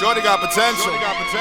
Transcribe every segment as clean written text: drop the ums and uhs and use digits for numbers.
Shorty got potential.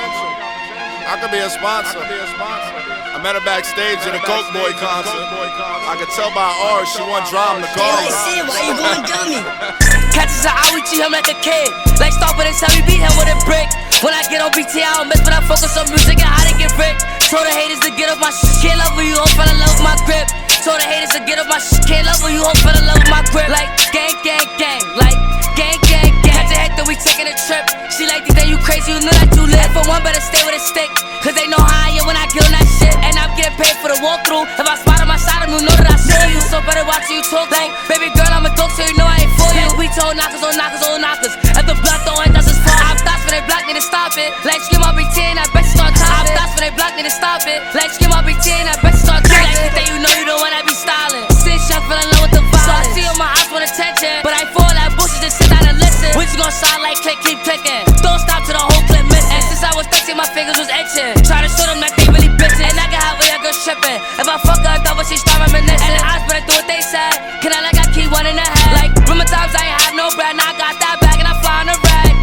I could be a sponsor. I met her backstage at a Coke Boy concert. I could tell by ours she want drama to call her. Shit, why you going dummy? Catches an eye, we treat him like a kid. Like start with his head, we beat him with a brick. When I get on BT, I don't miss, but I focus on music and how to get rich. Told the haters to get off my shit. Can't love when you all fell in love with my grip. Told the haters to get off my shit. Can't love when you all fell in love with my grip. Like gang, gang, gang. Like gang, gang, gang. Catch a head, then we taking a trip. She like to think you crazy, you know that you lit. For one, better stay with a stick. Cause they know how I am when I get on that shit. And I'm getting paid for the walkthrough. If I spot on my side, you know that I saw you. So better watch you talk. Like, baby girl, I'm a dog, so you know I ain't for you. We told knockers on knockers on knockers. If the block don't end, that's his fault. I'm thoughts when they block, need to stop it. Like, skim my BT and I bet you start time. I'm thoughts when they block, need to stop it. Like, skim my BT and I bet you start time. Like, that you know you don't wanna be styling. Since I fell in love with the violence. So I see on my eyes want attention. But I fall that bullshit, just sit down and listen. We just gon' sound like click, keep clicking. Don't stop till the whole clip missing. And since I was 13, my fingers was itching. Try to show them that they really bitchin'. And I can have a young girl trippin'. If I fuck her, double, she start reminiscing. And the eyes better do what they said. Can I like I keep one in the head? Like, remember times I ain't have no bread. Now I got that bag and I fly on the rag.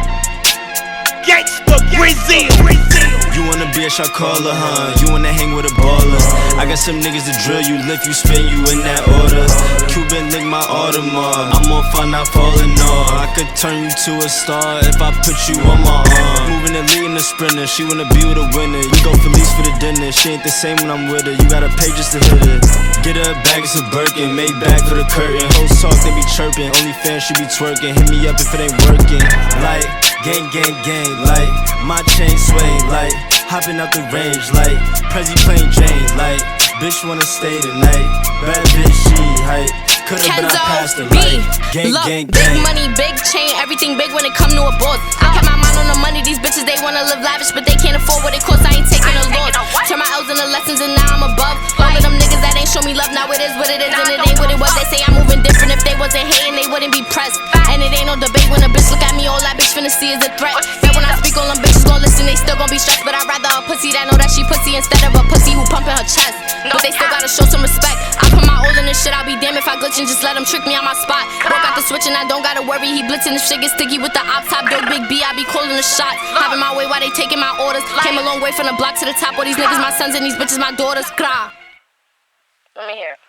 Gangsta Brazil. You want a bitch, I call her, huh? You wanna hang with a baller. I got some niggas to drill you, lift you, spin you in that order. Cuban link my Audemars. I'm on fun, not falling off. I could turn you to a star if I put you on my arm. Moving and leading the sprinter, she wanna be with a winner. You go Felice for the dinner, she ain't the same when I'm with her. You gotta pay just to hit her. Get her a bag, it's a Birkin, make back for the curtain. Hoes talk, they be chirping, only fans she be twerking. Hit me up if it ain't working. Like, gang, gang, gang, like, my chain sway, like, hopping out the range, like, Prezi plain Jane, like, bitch wanna stay tonight, bad bitch she hype, could've been I passed her, like, gang, Look, gang, gang. big money, big chain, everything big when it come to a boss. I kept my mind on the money, these bitches they wanna live lavish, but they can't afford what it costs. I ain't taking a loss. Turn my L's into lessons and now I'm above. All of them niggas that ain't show me love, now it is what it is and it ain't what it was. They say I'm moving different, if they wasn't hating they wouldn't be pressed. And it ain't no debate when a bitch look at me, all that bitch finna see is a threat. That when I speak, all them bitches gon' listen, they still gon' be stressed. But I'd rather a pussy that know that she pussy instead of a pussy who pumping her chest. But they still gotta show some respect. I put my all in this shit, I'll be damned if I glitch and just let them trick me on my spot. Broke out the switch and I don't gotta worry, he blitzing, if shit get sticky with the op top. Dog Big B, I be calling the shots. Having my way while they taking my orders. Came a long way from the block to the top, all these niggas my sons and these bitches my daughters. Let me hear it.